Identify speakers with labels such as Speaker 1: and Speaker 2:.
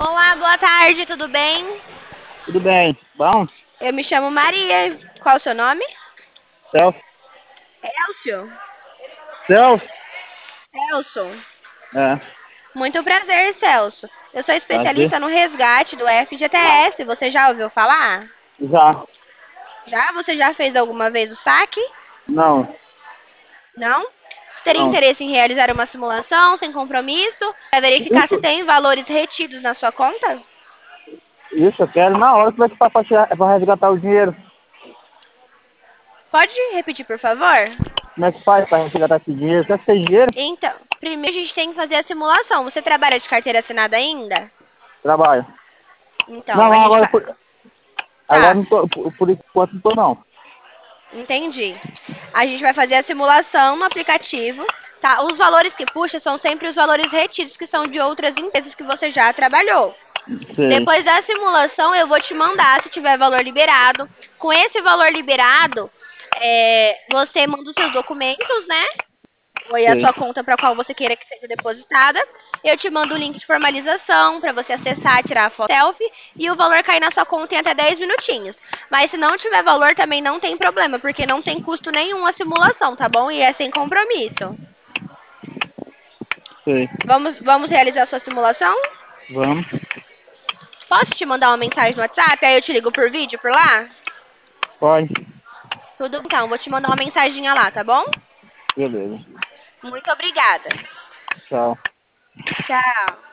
Speaker 1: Olá, boa tarde, tudo bem?
Speaker 2: Tudo bem. Bom?
Speaker 1: Eu me chamo Maria. Qual o seu nome?
Speaker 2: Celso?
Speaker 1: Elcio.
Speaker 2: Celso?
Speaker 1: Celso.
Speaker 2: É.
Speaker 1: Muito prazer, Celso. Eu sou
Speaker 2: Prazer.
Speaker 1: especialista no resgate do FGTS. Você já ouviu falar?
Speaker 2: Já.
Speaker 1: Já? Você já fez alguma vez o saque?
Speaker 2: Não.
Speaker 1: Não? Você teria
Speaker 2: Não.
Speaker 1: interesse em realizar uma simulação sem compromisso para verificar se
Speaker 2: Isso,
Speaker 1: tem valores retidos na sua conta?
Speaker 2: isso eu quero na hora. Como é que faz pra resgatar o dinheiro?
Speaker 1: Pode repetir, por favor?
Speaker 2: Como é que faz pra resgatar esse dinheiro? Quer que tem dinheiro?
Speaker 1: Então, primeiro a gente tem que fazer a simulação. Você trabalha de carteira assinada ainda?
Speaker 2: Trabalho.
Speaker 1: Então,
Speaker 2: Não,
Speaker 1: a gente
Speaker 2: agora,
Speaker 1: vai.
Speaker 2: agora
Speaker 1: Tá.
Speaker 2: não tô, por enquanto não tô não.
Speaker 1: Entendi. A gente vai fazer a simulação no aplicativo, tá? Os valores que puxa são sempre os valores retidos, que são de outras empresas que você já trabalhou.
Speaker 2: Sei.
Speaker 1: Depois da simulação, eu vou te mandar, se tiver valor liberado. Com esse valor liberado, você manda os seus documentos, né? Ou a
Speaker 2: Sei.
Speaker 1: sua conta para qual você queira que seja depositada. Eu te mando o link de formalização para você acessar, tirar a foto selfie e o valor cair na sua conta em até 10 minutinhos. Mas se não tiver valor também não tem problema, porque não tem custo nenhum a simulação, tá bom? E é sem compromisso.
Speaker 2: Sei.
Speaker 1: Vamos realizar a sua simulação?
Speaker 2: Vamos.
Speaker 1: Posso te mandar uma mensagem no WhatsApp? Aí eu te ligo por vídeo por lá?
Speaker 2: Pode.
Speaker 1: Tudo então, vou te mandar uma mensaginha lá, tá bom?
Speaker 2: Beleza.
Speaker 1: Muito obrigada.
Speaker 2: Tchau.
Speaker 1: Tchau.